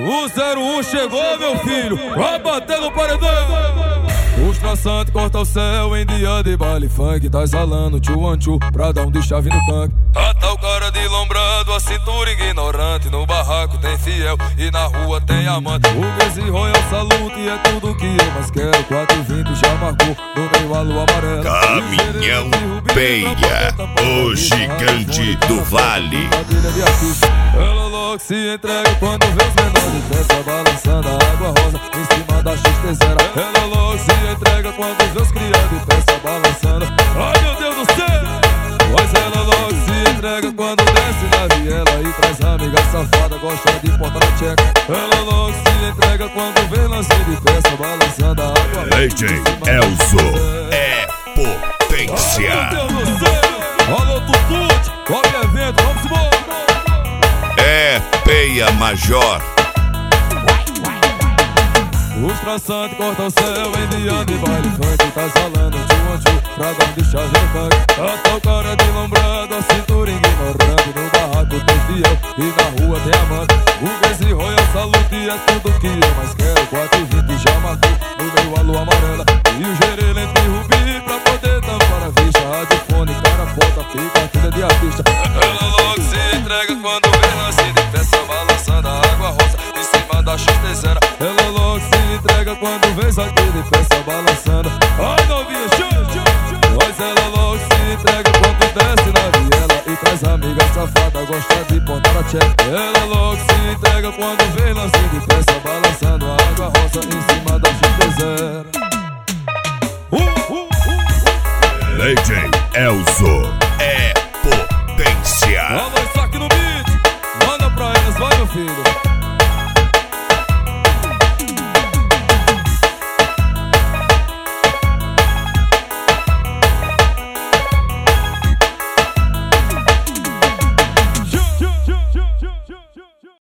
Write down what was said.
O 01 chegou, meu filho, vai bater no paredão. Os traçantes corta o céu em dia de baile funk. Tá exalando tchu-an-tchu pra dar um de chave no tanque. Tá o cara de lombrado, a cintura ignorante. No barraco tem fiel e na rua tem amante. O Gezi Royal salute é tudo que eu mais quero. 420 já marcou, no meio a lua amarela. Caminhão Peia, o gigante do vale. Ela logo se entrega quando vê os menores de festa balançando a água rosa em cima da XT0. Ela logo se entrega quando vê os criados de festa balançando. Ai meu Deus do céu! Mas ela logo se entrega quando desce na viela e traz amiga safada, gosta de ponta na tcheca. Ela logo se entrega quando vê lance de festa balançando a água rosa. DJ Elzo é potência. Ai meu Deus do céu! Alô Tutute, qualquer evento, vamos embora! É Peia Major. Os traçantes cortam o céu em dia de baile funk. Tá exalando tchu-an-tchu pra dar um de chave no funk. Tá o cara de lombrado, a cintura ignorante. No barraco tem fiel e na rua tem amante. O Gezi Royal salute é tudo que eu mais quero. 420 já marcou, no meio a lua amarela. E o gerelente rubi pra poder tampar a vista. Radiofone, cara, foto, pica, filha de artista. Ela logo se entrega quando vê lance de festa balançando a água rosa em cima da XT0. Ela logo se entrega quando vê isso aqui de festa balançando. Ai novinha, mas ela logo se entrega quando desce na viela e traz amiga safada, gosta de ponta na tcheca. Ela logo se entrega quando vê lance de festa balançando a água rosa em cima da XT0. DJ Elzo é potência. Alô, isso aqui no beat, manda pra elas, vai meu filho.